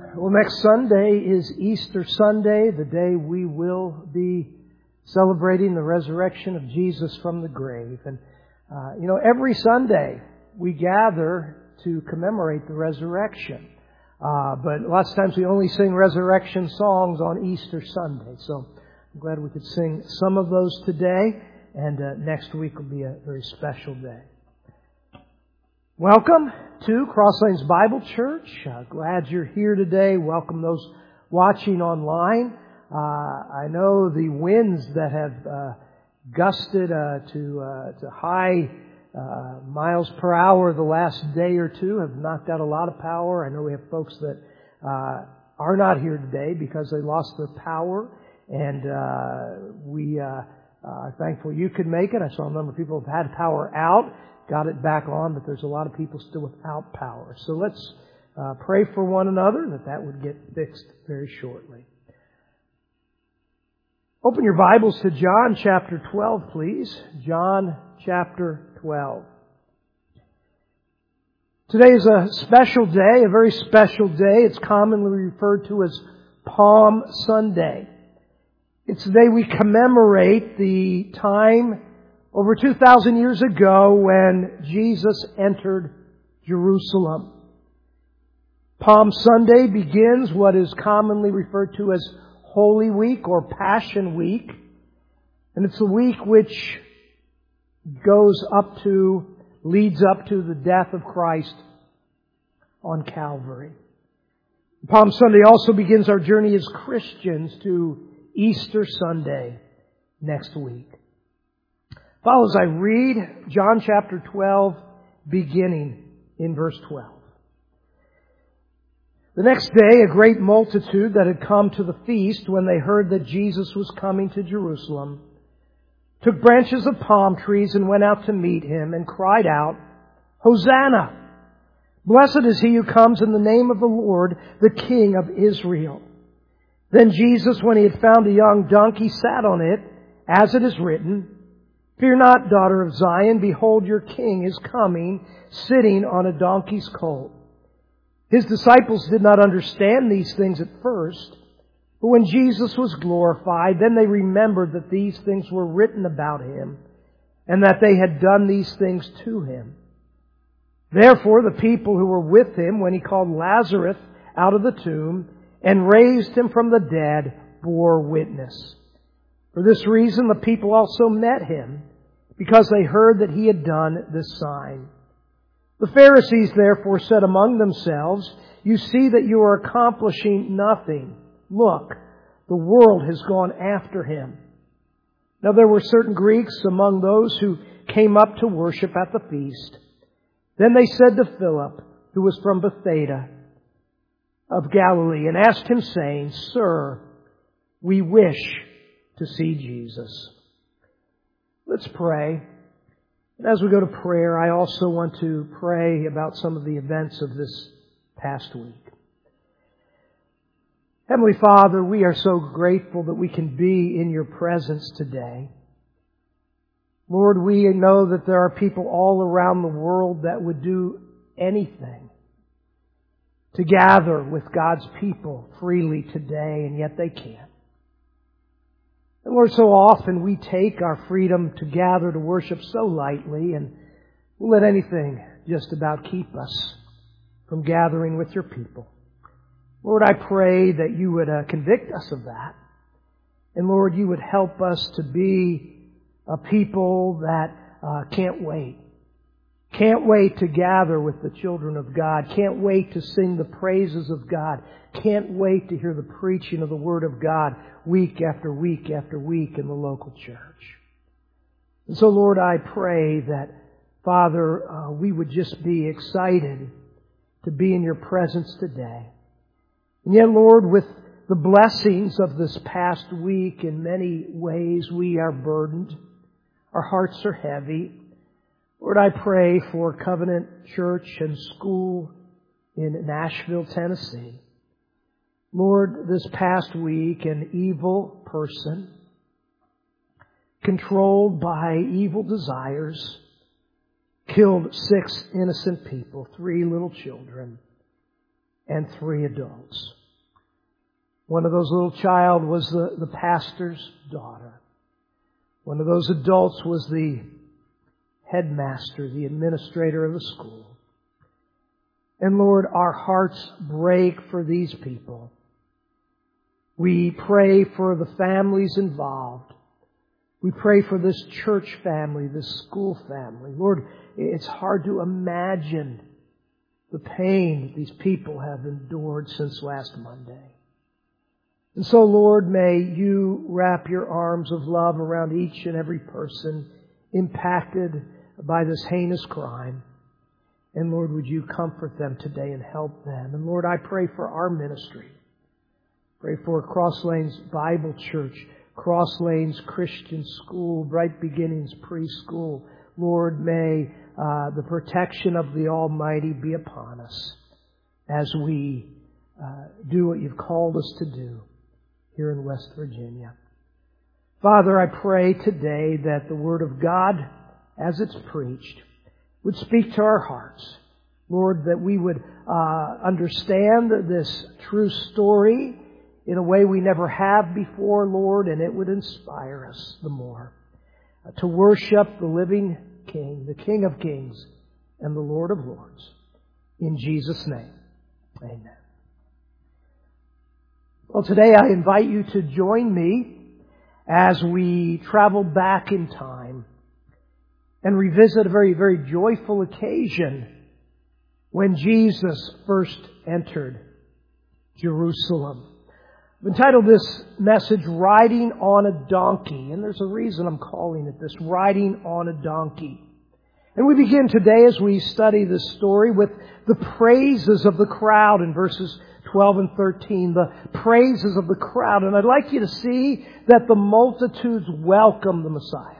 Well, next Sunday is Easter Sunday, the day we will be celebrating the resurrection of Jesus from the grave. And, every Sunday we gather to commemorate the resurrection. But lots of times we only sing resurrection songs on Easter Sunday. So I'm glad we could sing some of those today. And next week will be a very special day. Welcome to Crosslanes Bible Church. Glad you're here today. Welcome those watching online. I know the winds that have gusted to high miles per hour the last day or two have knocked out a lot of power. I know we have folks that are not here today because they lost their power, and we are thankful you could make it. I saw a number of people have had power out, got it back on, but there's a lot of people still without power. So let's pray for one another that would get fixed very shortly. Open your Bibles to John chapter 12, please. John chapter 12. Today is a special day, a very special day. It's commonly referred to as Palm Sunday. It's the day we commemorate the time over 2,000 years ago when Jesus entered Jerusalem. Palm Sunday begins what is commonly referred to as Holy Week or Passion Week. And it's the week which leads up to the death of Christ on Calvary. Palm Sunday also begins our journey as Christians to Easter Sunday next week. Follow as I read John chapter 12, beginning in verse 12. The next day, a great multitude that had come to the feast when they heard that Jesus was coming to Jerusalem took branches of palm trees and went out to meet Him and cried out, "Hosanna! Blessed is He who comes in the name of the Lord, the King of Israel." Then Jesus, when He had found a young donkey, sat on it, as it is written, "Fear not, daughter of Zion, behold, your King is coming, sitting on a donkey's colt." His disciples did not understand these things at first, but when Jesus was glorified, then they remembered that these things were written about Him, and that they had done these things to Him. Therefore, the people who were with Him, when He called Lazarus out of the tomb and raised him from the dead, bore witness. For this reason, the people also met Him, because they heard that He had done this sign. The Pharisees therefore said among themselves, "You see that you are accomplishing nothing. Look, the world has gone after Him." Now there were certain Greeks among those who came up to worship at the feast. Then they said to Philip, who was from Bethsaida of Galilee, and asked him, saying, "Sir, we wish to see Jesus." Let's pray. And as we go to prayer, I also want to pray about some of the events of this past week. Heavenly Father, we are so grateful that we can be in Your presence today. Lord, we know that there are people all around the world that would do anything to gather with God's people freely today, and yet they can't. And Lord, so often we take our freedom to gather to worship so lightly, and we'll let anything just about keep us from gathering with Your people. Lord, I pray that You would convict us of that. And Lord, You would help us to be a people that can't wait. Can't wait to gather with the children of God. Can't wait to sing the praises of God. Can't wait to hear the preaching of the Word of God week after week after week in the local church. And so, Lord, I pray that, Father, we would just be excited to be in Your presence today. And yet, Lord, with the blessings of this past week, in many ways we are burdened. Our hearts are heavy. Lord, I pray for Covenant Church and School in Nashville, Tennessee. Lord, this past week, an evil person, controlled by evil desires, killed 6 innocent people, 3 little children, and 3 adults. One of those little child was the pastor's daughter. One of those adults was the headmaster, the administrator of the school. And Lord, our hearts break for these people. We pray for the families involved. We pray for this church family, this school family. Lord, it's hard to imagine the pain that these people have endured since last Monday. And so, Lord, may you wrap your arms of love around each and every person impacted by this heinous crime. And Lord, would you comfort them today and help them? And Lord, I pray for our ministry. Pray for Cross Lanes Bible Church, Cross Lanes Christian School, Bright Beginnings Preschool. Lord, may the protection of the Almighty be upon us as we do what you've called us to do here in West Virginia. Father, I pray today that the Word of God, as it's preached, would speak to our hearts. Lord, that we would understand this true story in a way we never have before, Lord, and it would inspire us the more to worship the living King, the King of Kings and the Lord of Lords. In Jesus' name, amen. Well, today I invite you to join me as we travel back in time and revisit a very, very joyful occasion when Jesus first entered Jerusalem. I've entitled this message, Riding on a Donkey. And there's a reason I'm calling it this, Riding on a Donkey. And we begin today as we study this story with the praises of the crowd in verses 12 and 13. The praises of the crowd. And I'd like you to see that the multitudes welcome the Messiah.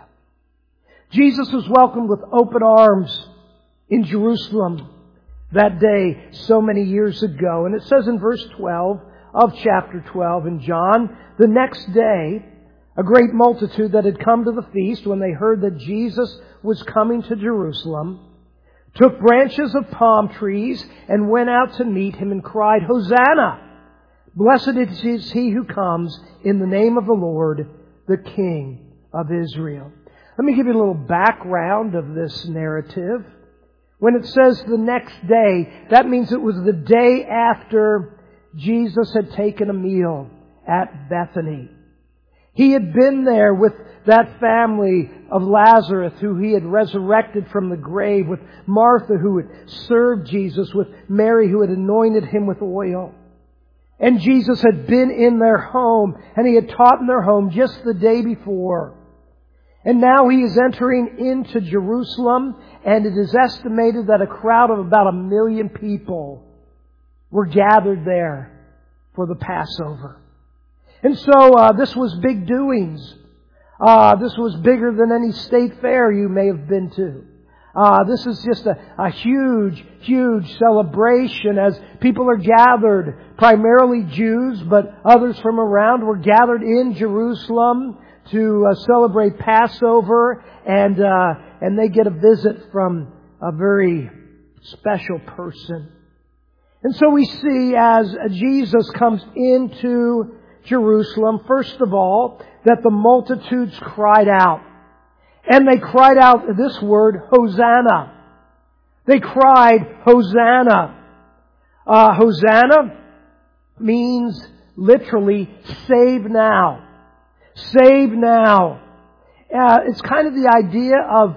Jesus was welcomed with open arms in Jerusalem that day so many years ago. And it says in verse 12 of chapter 12 in John, the next day, a great multitude that had come to the feast when they heard that Jesus was coming to Jerusalem, took branches of palm trees and went out to meet him and cried, Hosanna! Blessed is he who comes in the name of the Lord, the King of Israel. Let me give you a little background of this narrative. When it says the next day, that means it was the day after Jesus had taken a meal at Bethany. He had been there with that family of Lazarus who he had resurrected from the grave, with Martha who had served Jesus, with Mary who had anointed him with oil. And Jesus had been in their home, and he had taught in their home just the day before. And now he is entering into Jerusalem, and it is estimated that a crowd of about 1 million people were gathered there for the Passover. And so this was big doings. This was bigger than any state fair you may have been to. This is just a huge, huge celebration as people are gathered, primarily Jews, but others from around were gathered in Jerusalem to celebrate Passover, and they get a visit from a very special person. And so we see as Jesus comes into Jerusalem, first of all, that the multitudes cried out. And they cried out this word, Hosanna. They cried, Hosanna. Hosanna means literally, save now. Save now. It's kind of the idea of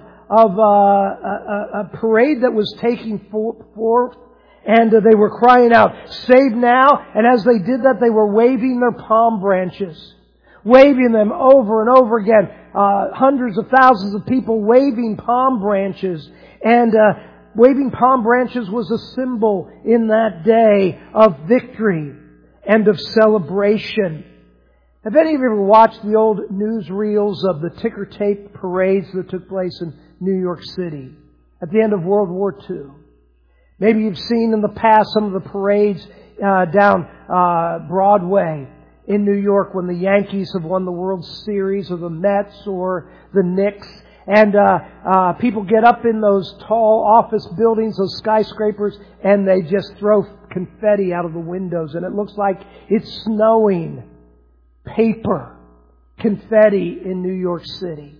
a parade that was taking forth. And they were crying out, save now. And as they did that, they were waving their palm branches. Waving them over and over again. Hundreds of thousands of people waving palm branches. And waving palm branches was a symbol in that day of victory and of celebration. Have any of you ever watched the old newsreels of the ticker tape parades that took place in New York City at the end of World War II? Maybe you've seen in the past some of the parades down Broadway in New York when the Yankees have won the World Series, or the Mets or the Knicks. And people get up in those tall office buildings, those skyscrapers, and they just throw confetti out of the windows. And it looks like it's snowing paper, confetti in New York City.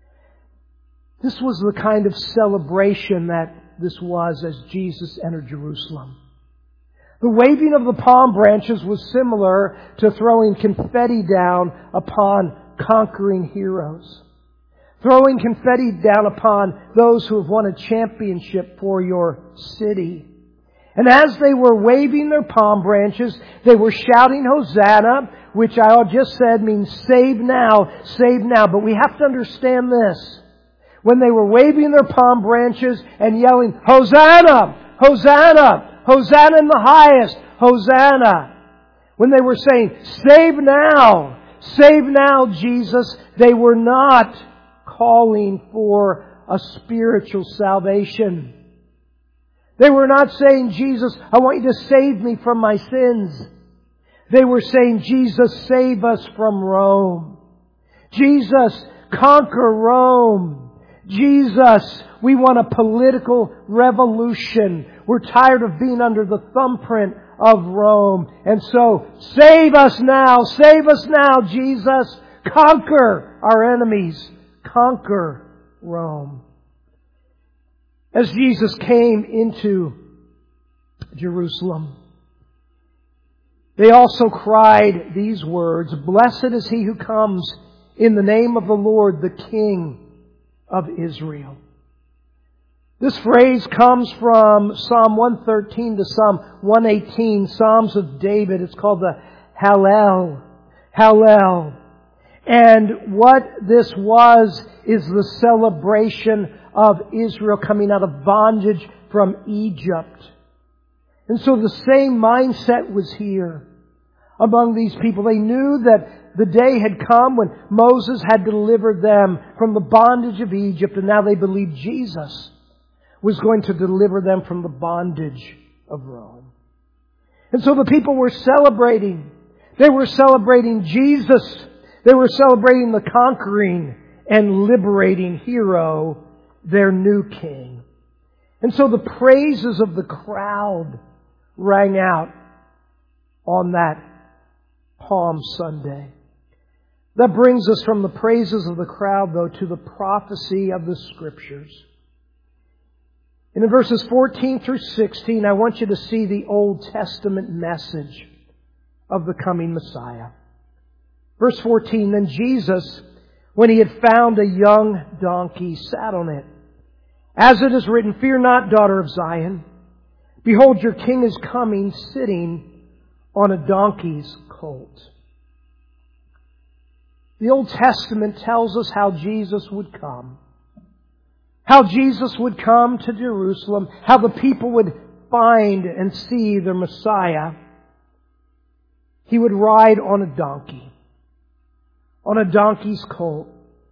This was the kind of celebration that this was as Jesus entered Jerusalem. The waving of the palm branches was similar to throwing confetti down upon conquering heroes. Throwing confetti down upon those who have won a championship for your city. And as they were waving their palm branches, they were shouting Hosanna, which I just said means save now, save now. But we have to understand this. When they were waving their palm branches and yelling, Hosanna! Hosanna! Hosanna in the highest! Hosanna! When they were saying, save now! Save now, Jesus! They were not calling for a spiritual salvation. They were not saying, Jesus, I want you to save me from my sins. They were saying, Jesus, save us from Rome. Jesus, conquer Rome. Jesus, we want a political revolution. We're tired of being under the thumbprint of Rome. And so, save us now, Jesus. Conquer our enemies. Conquer Rome. As Jesus came into Jerusalem, they also cried these words, Blessed is he who comes in the name of the Lord, the King of Israel. This phrase comes from Psalm 113 to Psalm 118, Psalms of David. It's called the Hallel. Hallel. And what this was is the celebration of Israel coming out of bondage from Egypt. And so the same mindset was here among these people. They knew that the day had come when Moses had delivered them from the bondage of Egypt, and now they believed Jesus was going to deliver them from the bondage of Rome. And so the people were celebrating. They were celebrating Jesus. They were celebrating the conquering and liberating hero, their new king. And so the praises of the crowd rang out on that Palm Sunday. That brings us from the praises of the crowd, though, to the prophecy of the Scriptures. And in verses 14 through 16, I want you to see the Old Testament message of the coming Messiah. Verse 14, Then Jesus, when he had found a young donkey, sat on it. As it is written, Fear not, daughter of Zion. Behold, your king is coming, sitting on a donkey's colt. The Old Testament tells us how Jesus would come. How Jesus would come to Jerusalem. How the people would find and see their Messiah. He would ride on a donkey. On a donkey's colt.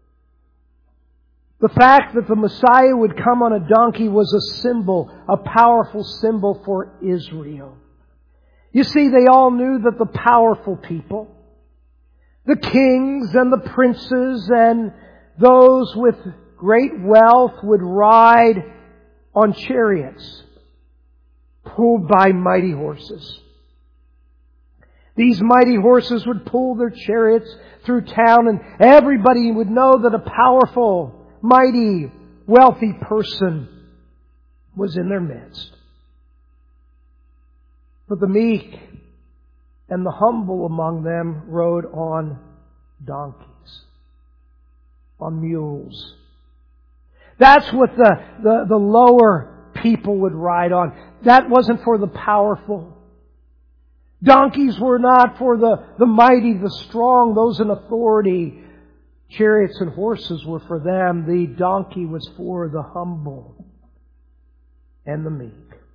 The fact that the Messiah would come on a donkey was a symbol, a powerful symbol for Israel. You see, they all knew that the powerful people, the kings and the princes and those with great wealth would ride on chariots pulled by mighty horses. These mighty horses would pull their chariots through town, and everybody would know that a powerful, mighty, wealthy person was in their midst. But the meek and the humble among them rode on donkeys, on mules. That's what the lower people would ride on. That wasn't for the powerful. Donkeys were not for the mighty, the strong, those in authority. Chariots and horses were for them. The donkey was for the humble and the meek.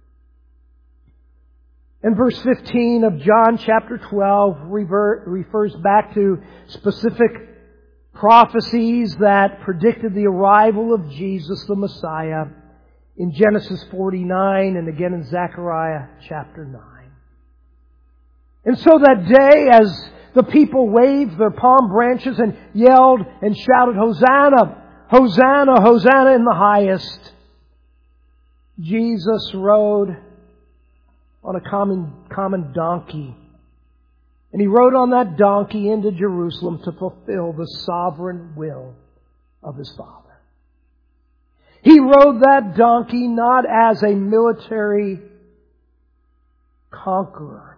And verse 15 of John chapter 12 refers back to specific prophecies that predicted the arrival of Jesus the Messiah in Genesis 49 and again in Zechariah chapter 9. And so that day, as the people waved their palm branches and yelled and shouted, Hosanna! Hosanna, Hosanna in the highest. Jesus rode on a common donkey. And He rode on that donkey into Jerusalem to fulfill the sovereign will of His Father. He rode that donkey not as a military conqueror,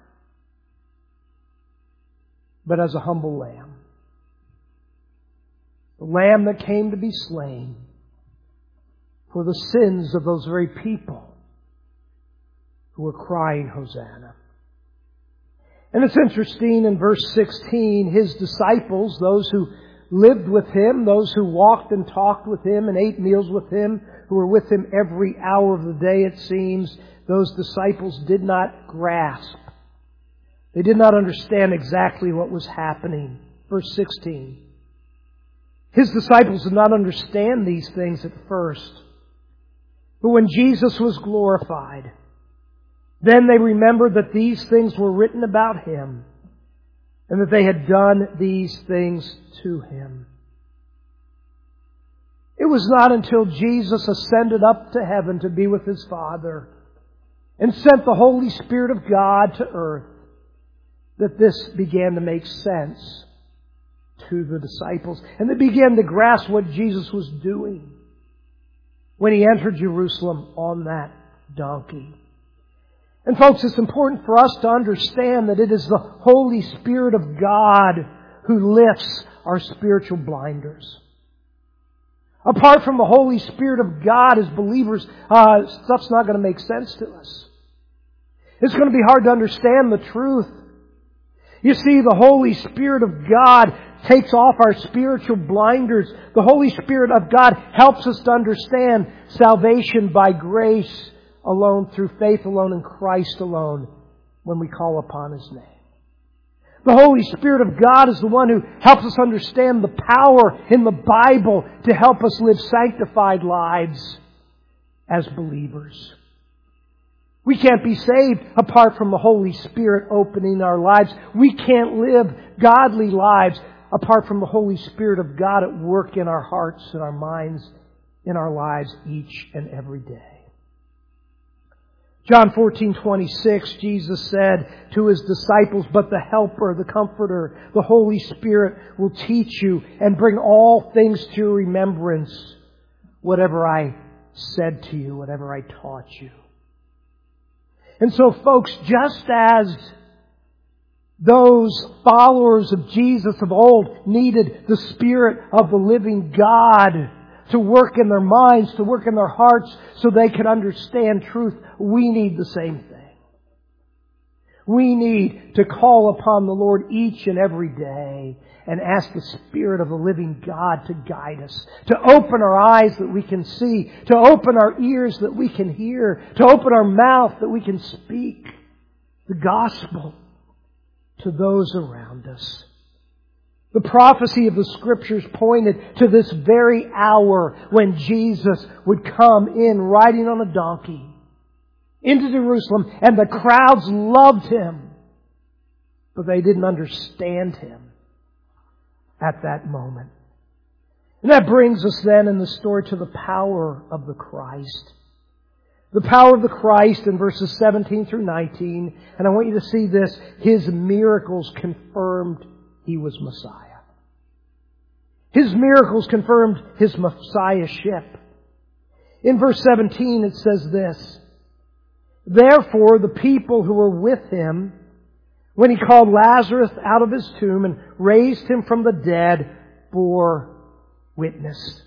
but as a humble lamb. The lamb that came to be slain for the sins of those very people who were crying, Hosanna. And it's interesting in verse 16, His disciples, those who lived with Him, those who walked and talked with Him and ate meals with Him, who were with Him every hour of the day, it seems, those disciples did not grasp. They did not understand exactly what was happening. Verse 16. His disciples did not understand these things at first. But when Jesus was glorified, then they remembered that these things were written about Him and that they had done these things to Him. It was not until Jesus ascended up to heaven to be with His Father and sent the Holy Spirit of God to earth that this began to make sense to the disciples. And they began to grasp what Jesus was doing when He entered Jerusalem on that donkey. And folks, it's important for us to understand that it is the Holy Spirit of God who lifts our spiritual blinders. Apart from the Holy Spirit of God as believers, stuff's not going to make sense to us. It's going to be hard to understand the truth. You see, the Holy Spirit of God takes off our spiritual blinders. The Holy Spirit of God helps us to understand salvation by grace alone, through faith alone, in Christ alone, when we call upon His name. The Holy Spirit of God is the one who helps us understand the power in the Bible to help us live sanctified lives as believers. We can't be saved apart from the Holy Spirit opening our lives. We can't live godly lives apart from the Holy Spirit of God at work in our hearts and our minds, in our lives each and every day. John 14:26, Jesus said to His disciples, "But the Helper, the Comforter, the Holy Spirit will teach you and bring all things to your remembrance, whatever I said to you, whatever I taught you." And so, folks, just as those followers of Jesus of old needed the Spirit of the living God to work in their minds, to work in their hearts, so they could understand truth, we need the same thing. We need to call upon the Lord each and every day and ask the Spirit of the living God to guide us, to open our eyes that we can see, to open our ears that we can hear, to open our mouth that we can speak the gospel to those around us. The prophecy of the Scriptures pointed to this very hour when Jesus would come in riding on a donkey into Jerusalem, and the crowds loved Him, but they didn't understand Him at that moment. And that brings us then in the story to the power of the Christ. The power of the Christ in verses 17 through 19. And I want you to see this. His miracles confirmed He was Messiah. His miracles confirmed His Messiahship. In verse 17 it says this: "Therefore the people who were with Him, when He called Lazarus out of his tomb and raised him from the dead, bore witness."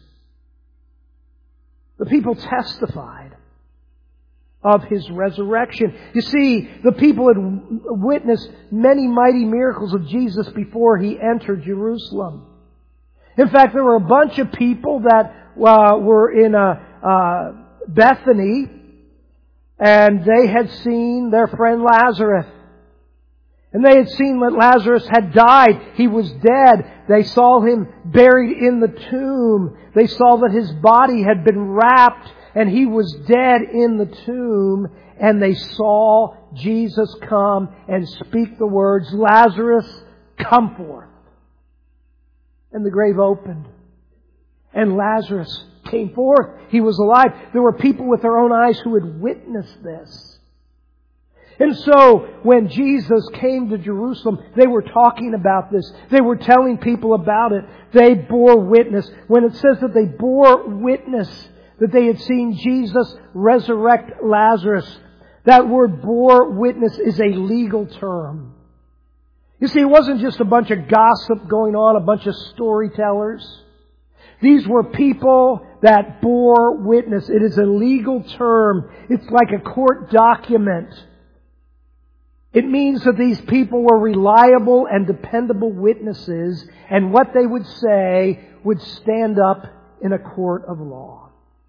The people testified of His resurrection. You see, the people had witnessed many mighty miracles of Jesus before He entered Jerusalem. In fact, there were a bunch of people that were in Bethany, and they had seen their friend Lazarus. And they had seen that Lazarus had died. He was dead. They saw him buried in the tomb. They saw that his body had been wrapped and he was dead in the tomb. And they saw Jesus come and speak the words, "Lazarus, come forth." And the grave opened. And Lazarus came forth. He was alive. There were people with their own eyes who had witnessed this. And so, when Jesus came to Jerusalem, they were talking about this. They were telling people about it. They bore witness. When it says that they bore witness that they had seen Jesus resurrect Lazarus, that word bore witness is a legal term. You see, it wasn't just a bunch of gossip going on, a bunch of storytellers. These were people that bore witness. It is a legal term. It's like a court document. It means that these people were reliable and dependable witnesses, and what they would say would stand up in a court of law.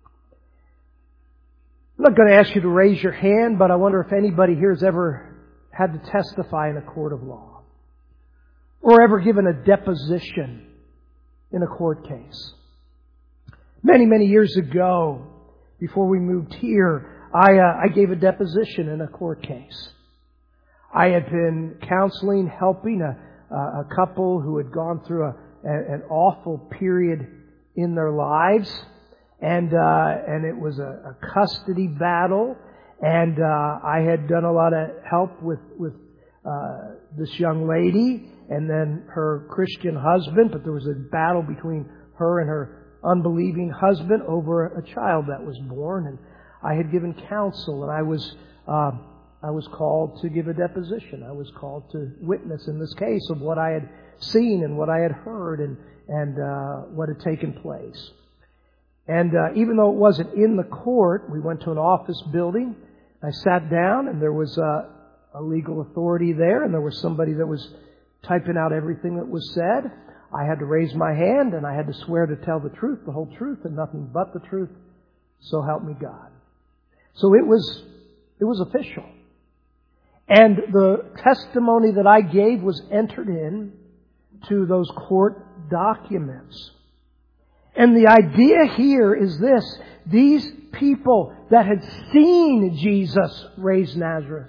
I'm not going to ask you to raise your hand, but I wonder if anybody here has ever had to testify in a court of law, or ever given a deposition in a court case. Many, many years ago, before we moved here, I gave a deposition in a court case. I had been counseling, helping a couple who had gone through an awful period in their lives, and it was a custody battle, and I had done a lot of help with this young lady and then her Christian husband, but there was a battle between her and her unbelieving husband over a child that was born, and I had given counsel, and I was called to give a deposition. I was called to witness in this case of what I had seen and what I had heard and what had taken place. And even though it wasn't in the court, we went to an office building. I sat down, and there was a legal authority there, and there was somebody that was typing out everything that was said. I had to raise my hand, and I had to swear to tell the truth, the whole truth, and nothing but the truth. So help me God. So it was official. And the testimony that I gave was entered in to those court documents. And the idea here is this. These people that had seen Jesus raise Lazarus,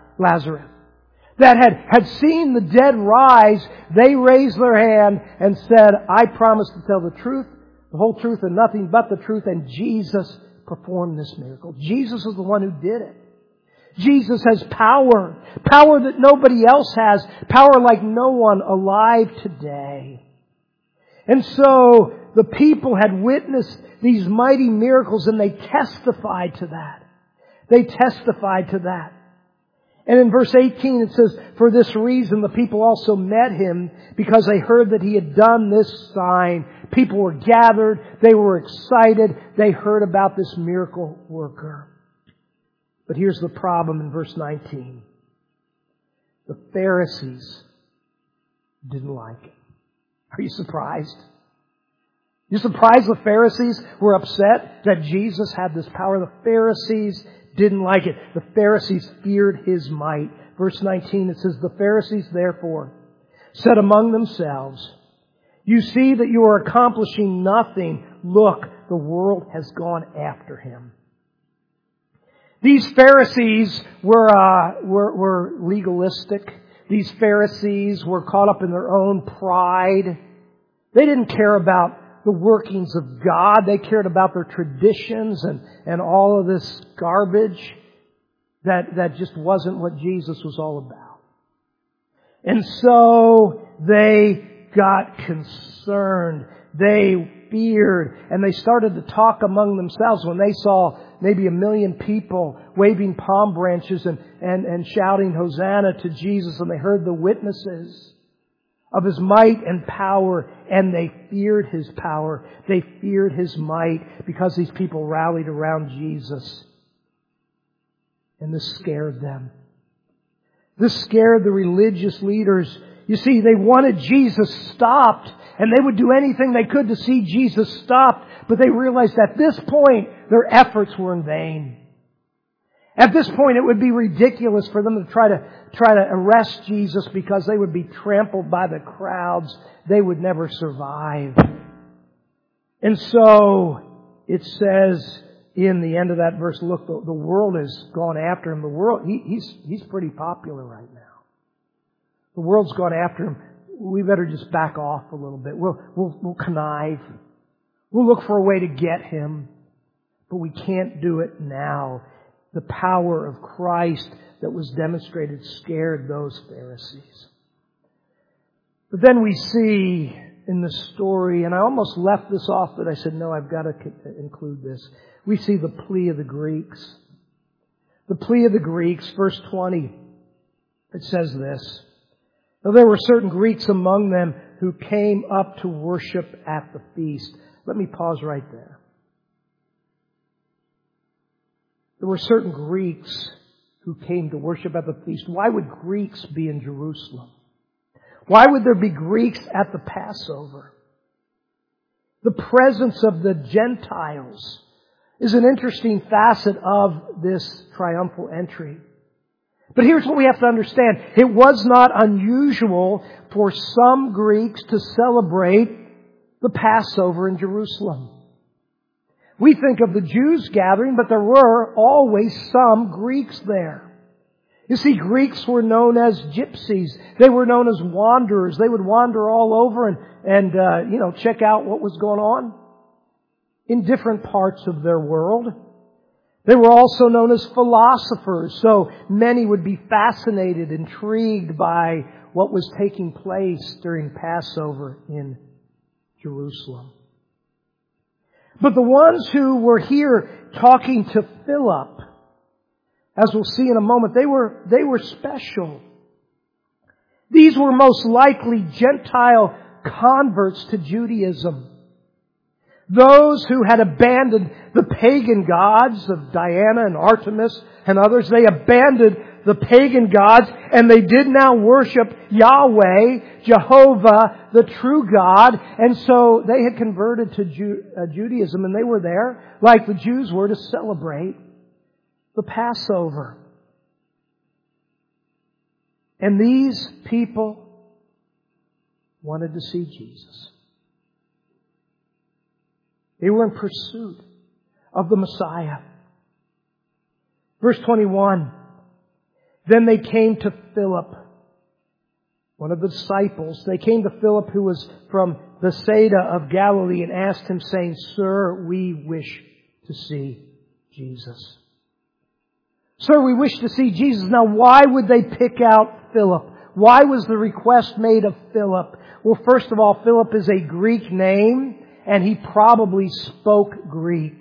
that had seen the dead rise, they raised their hand and said, I promise to tell the truth, the whole truth, and nothing but the truth. And Jesus performed this miracle. Jesus is the one who did it. Jesus has power that nobody else has, power like no one alive today. And so the people had witnessed these mighty miracles, and they testified to that. They testified to that. And in verse 18 it says, for this reason the people also met him, because they heard that he had done this sign. People were gathered. They were excited. They heard about this miracle worker. But here's the problem in verse 19. The Pharisees didn't like it. Are you surprised? You surprised the Pharisees were upset that Jesus had this power? The Pharisees didn't like it. The Pharisees feared his might. Verse 19, it says, the Pharisees therefore said among themselves, you see that you are accomplishing nothing. Look, the world has gone after him. These Pharisees were legalistic. These Pharisees were caught up in their own pride. They didn't care about the workings of God. They cared about their traditions and all of this garbage that just wasn't what Jesus was all about. And so they got concerned. They feared, and they started to talk among themselves when they saw maybe 1 million people waving palm branches and shouting Hosanna to Jesus, and they heard the witnesses of his might and power, and they feared his power. They feared his might because these people rallied around Jesus. And this scared them. This scared the religious leaders. You see, they wanted Jesus stopped, and they would do anything they could to see Jesus stopped, but they realized at this point their efforts were in vain. At this point, it would be ridiculous for them to try to arrest Jesus because they would be trampled by the crowds. They would never survive. And so it says in the end of that verse, look, the world has gone after him. The world, he's pretty popular right now. The world's gone after him. We better just back off a little bit. We'll connive. We'll look for a way to get Him, but we can't do it now. The power of Christ that was demonstrated scared those Pharisees. But then we see in the story, and I almost left this off, but I said, no, I've got to include this. We see the plea of the Greeks. The plea of the Greeks, verse 20, it says this. Now there were certain Greeks among them who came up to worship at the feast. Let me pause right there. There were certain Greeks who came to worship at the feast. Why would Greeks be in Jerusalem? Why would there be Greeks at the Passover? The presence of the Gentiles is an interesting facet of this triumphal entry. But here's what we have to understand. It was not unusual for some Greeks to celebrate the Passover in Jerusalem. We think of the Jews gathering, but there were always some Greeks there. You see, Greeks were known as gypsies. They were known as wanderers. They would wander all over and check out what was going on in different parts of their world. They were also known as philosophers. So many would be fascinated, intrigued by what was taking place during Passover in Jerusalem. But the ones who were here talking to Philip, as we'll see in a moment, they were special. These were most likely Gentile converts to Judaism. Those who had abandoned the pagan gods of Diana and Artemis and others, they abandoned the pagan gods and they did now worship Yahweh, Jehovah, the true God. And so they had converted to Judaism, and they were there, like the Jews were, to celebrate the Passover. And these people wanted to see Jesus. They were in pursuit of the Messiah. Verse 21, then they came to Philip, one of the disciples. They came to Philip, who was from Bethsaida of Galilee, and asked him, saying, Sir, we wish to see Jesus. Sir, we wish to see Jesus. Now, why would they pick out Philip? Why was the request made of Philip? Well, first of all, Philip is a Greek name, and he probably spoke Greek.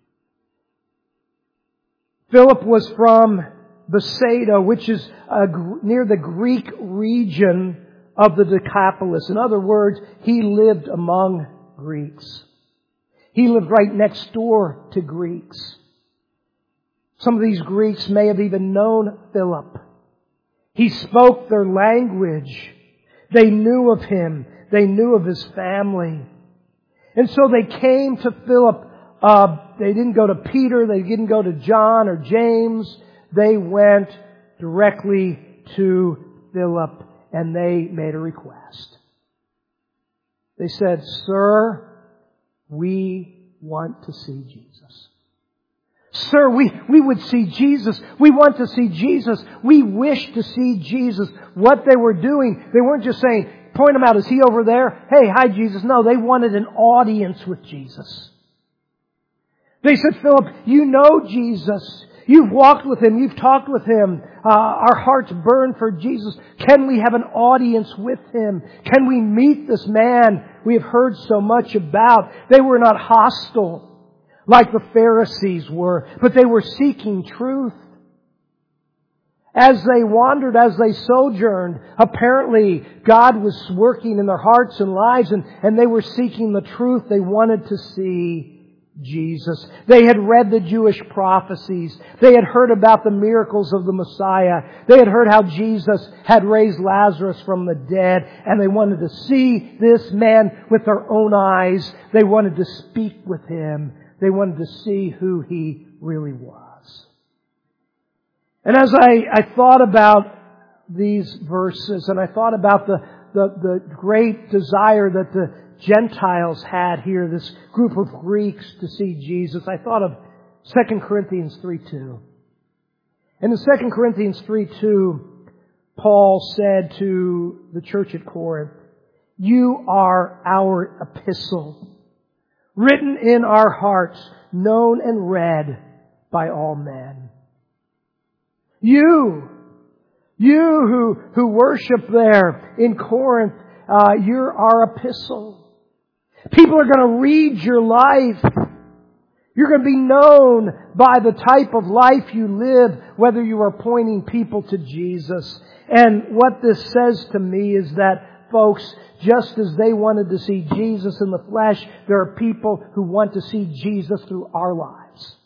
Philip was from Bethsaida, which is near the Greek region of the Decapolis. In other words, he lived among Greeks. He lived right next door to Greeks. Some of these Greeks may have even known Philip. He spoke their language. They knew of him. They knew of his family. And so they came to Philip. They didn't go to Peter. They didn't go to John or James. They went directly to Philip, and they made a request. They said, Sir, we want to see Jesus. Sir, we would see Jesus. We want to see Jesus. We wish to see Jesus. What they were doing, they weren't just saying, point him out, is he over there? Hey, hi Jesus. No, they wanted an audience with Jesus. They said, Philip, you know Jesus. You've walked with him. You've talked with him. Our hearts burn for Jesus. Can we have an audience with him? Can we meet this man we have heard so much about? They were not hostile like the Pharisees were, but they were seeking truth. As they wandered, as they sojourned, apparently God was working in their hearts and lives, and they were seeking the truth. They wanted to see Jesus. They had read the Jewish prophecies. They had heard about the miracles of the Messiah. They had heard how Jesus had raised Lazarus from the dead, and they wanted to see this man with their own eyes. They wanted to speak with him. They wanted to see who he really was. And as I thought about these verses, and I thought about the great desire that the Gentiles had here, this group of Greeks to see Jesus, I thought of 2 Corinthians 3:2. And in 2 Corinthians 3:2, Paul said to the church at Corinth, You are our epistle, written in our hearts, known and read by all men. You who worship there in Corinth, you're our epistle. People are going to read your life. You're going to be known by the type of life you live, whether you are pointing people to Jesus. And what this says to me is that, folks, just as they wanted to see Jesus in the flesh, there are people who want to see Jesus through our lives.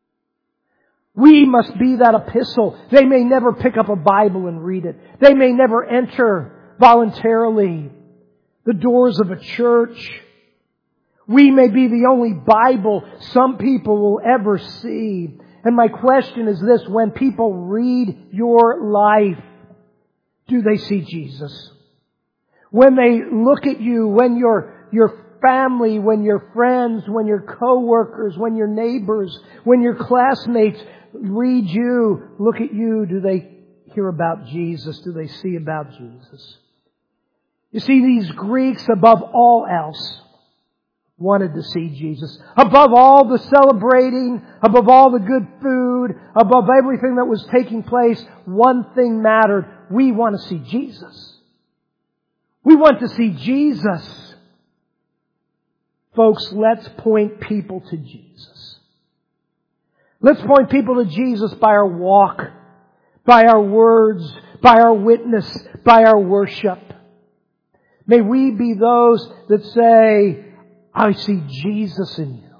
We must be that epistle. They may never pick up a Bible and read it. They may never enter voluntarily the doors of a church. We may be the only Bible some people will ever see. And my question is this: when people read your life, do they see Jesus? When they look at you, when your family, when your friends, when your co-workers, when your neighbors, when your classmates read you, look at you, do they hear about Jesus? Do they see about Jesus? You see, these Greeks, above all else, wanted to see Jesus. Above all the celebrating, above all the good food, above everything that was taking place, one thing mattered. We want to see Jesus. We want to see Jesus. Folks, let's point people to Jesus. Let's point people to Jesus by our walk, by our words, by our witness, by our worship. May we be those that say, I see Jesus in you.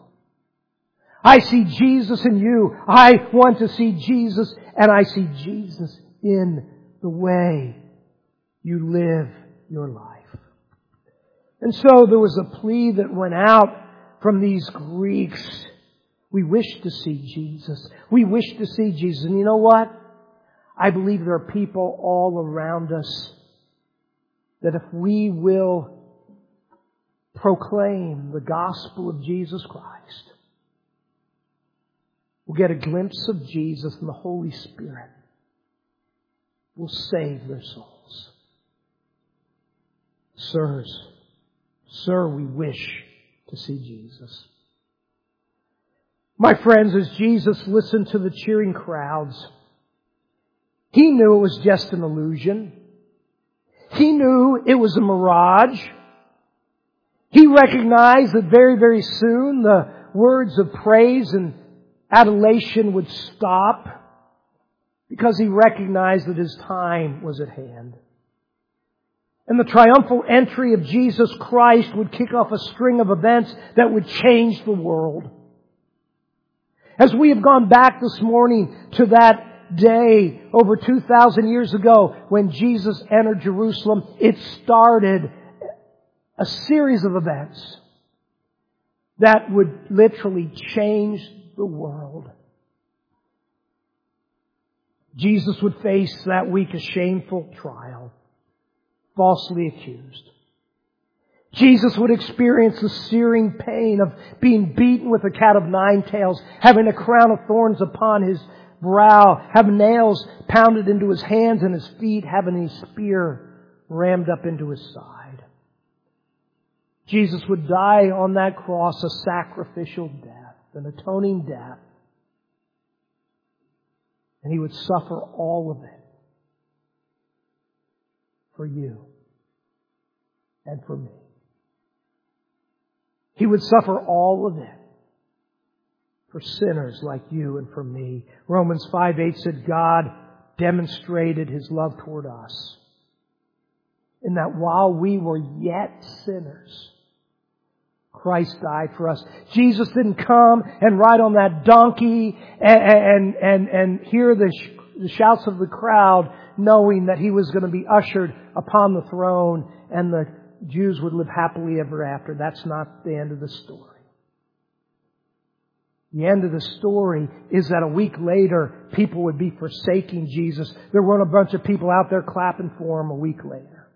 I see Jesus in you. I want to see Jesus, and I see Jesus in the way you live your life. And so there was a plea that went out from these Greeks. We wish to see Jesus. We wish to see Jesus. And you know what? I believe there are people all around us that if we will proclaim the gospel of Jesus Christ, we'll get a glimpse of Jesus, and the Holy Spirit will save their souls. Sir, we wish to see Jesus. My friends, as Jesus listened to the cheering crowds, He knew it was just an illusion. He knew it was a mirage. He recognized that very, very soon the words of praise and adulation would stop, because He recognized that His time was at hand. And the triumphal entry of Jesus Christ would kick off a string of events that would change the world. As we have gone back this morning to that day over 2,000 years ago when Jesus entered Jerusalem, it started a series of events that would literally change the world. Jesus would face that week a shameful trial, falsely accused. Jesus would experience the searing pain of being beaten with a cat of nine tails, having a crown of thorns upon His brow, having nails pounded into His hands and His feet, having a spear rammed up into His side. Jesus would die on that cross a sacrificial death, an atoning death. And He would suffer all of it for you and for me. He would suffer all of it for sinners like you and for me. Romans 5:8 said God demonstrated His love toward us in that while we were yet sinners, Christ died for us. Jesus didn't come and ride on that donkey and hear the shouts of the crowd, knowing that He was going to be ushered upon the throne and the Jews would live happily ever after. That's not the end of the story. The end of the story is that a week later, people would be forsaking Jesus. There weren't a bunch of people out there clapping for Him a week later.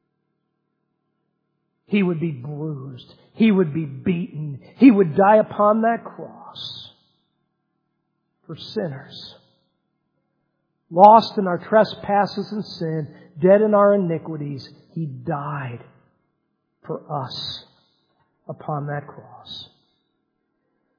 He would be bruised. He would be beaten. He would die upon that cross for sinners. Lost in our trespasses and sin, dead in our iniquities, He died for us upon that cross.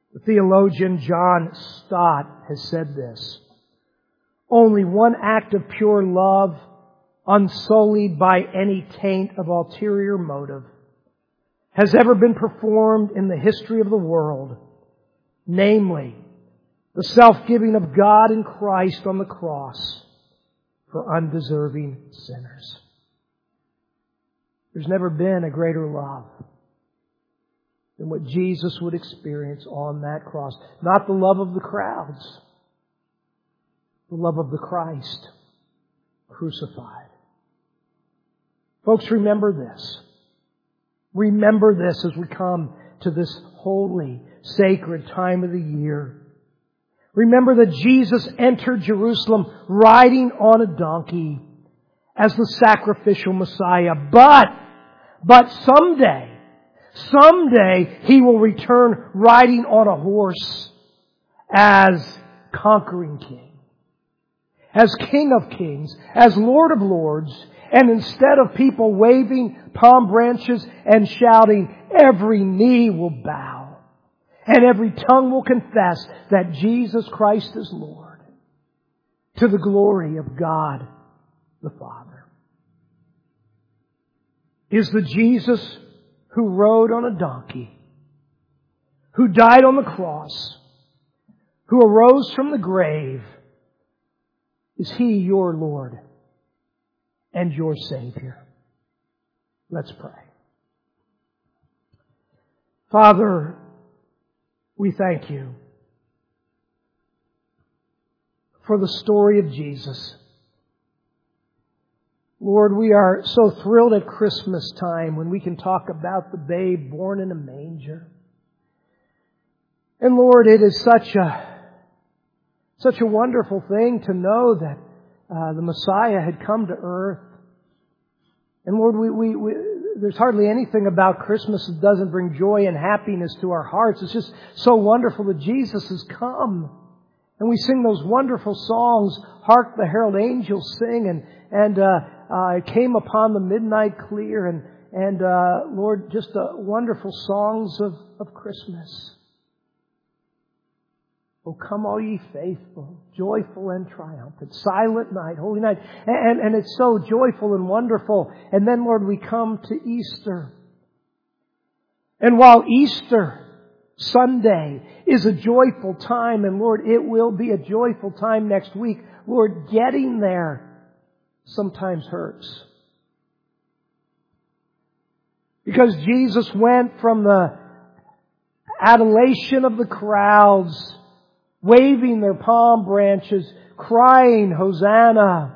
The theologian John Stott has said this: only one act of pure love, unsullied by any taint of ulterior motive, has ever been performed in the history of the world, namely, the self-giving of God in Christ on the cross for undeserving sinners. There's never been a greater love than what Jesus would experience on that cross. Not the love of the crowds, the love of the Christ crucified. Folks, remember this. Remember this as we come to this holy, sacred time of the year. Remember that Jesus entered Jerusalem riding on a donkey as the sacrificial Messiah. But someday He will return riding on a horse as conquering King, as King of Kings, as Lord of Lords. And instead of people waving palm branches and shouting, every knee will bow and every tongue will confess that Jesus Christ is Lord, to the glory of God the Father. Is the Jesus who rode on a donkey, who died on the cross, who arose from the grave, is He your Lord and your Savior? Let's pray. Father, we thank You for the story of Jesus. Lord, we are so thrilled at Christmas time when we can talk about the babe born in a manger. And Lord, it is such a wonderful thing to know that the Messiah had come to earth. And Lord, there's hardly anything about Christmas that doesn't bring joy and happiness to our hearts. It's just so wonderful that Jesus has come. And we sing those wonderful songs, Hark the Herald Angels Sing, and it came upon the midnight clear, and Lord, just wonderful songs of Christmas. Oh, come all ye faithful, joyful and triumphant, silent night, holy night. And it's so joyful and wonderful. And then, Lord, we come to Easter. And while Easter Sunday is a joyful time, and Lord, it will be a joyful time next week, Lord, getting there sometimes hurts. Because Jesus went from the adulation of the crowds, waving their palm branches, crying, Hosanna,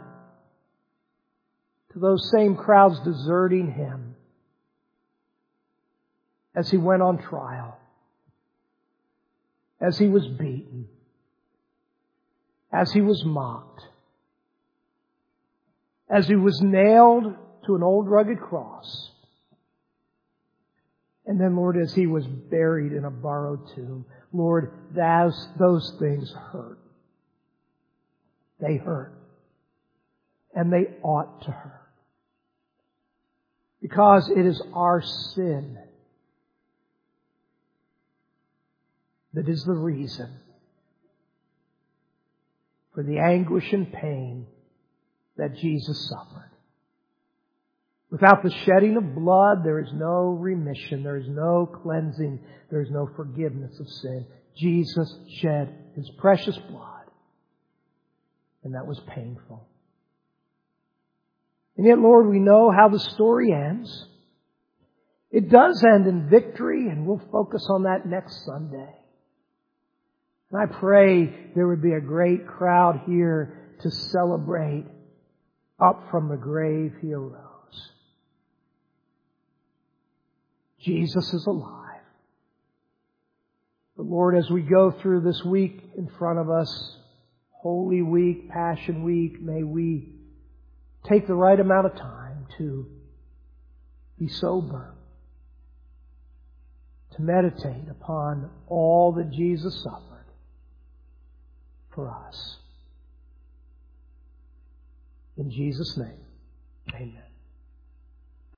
to those same crowds deserting Him as He went on trial, as He was beaten, as He was mocked, as He was nailed to an old rugged cross, and then, Lord, as He was buried in a borrowed tomb. Lord, those things hurt. They hurt. And they ought to hurt. Because it is our sin that is the reason for the anguish and pain that Jesus suffered. Without the shedding of blood, there is no remission, there is no cleansing, there is no forgiveness of sin. Jesus shed His precious blood, and that was painful. And yet, Lord, we know how the story ends. It does end in victory, and we'll focus on that next Sunday. And I pray there would be a great crowd here to celebrate. Up from the grave He arose. Jesus is alive. But Lord, as we go through this week in front of us, Holy Week, Passion Week, may we take the right amount of time to be sober, to meditate upon all that Jesus suffered for us. In Jesus' name, amen.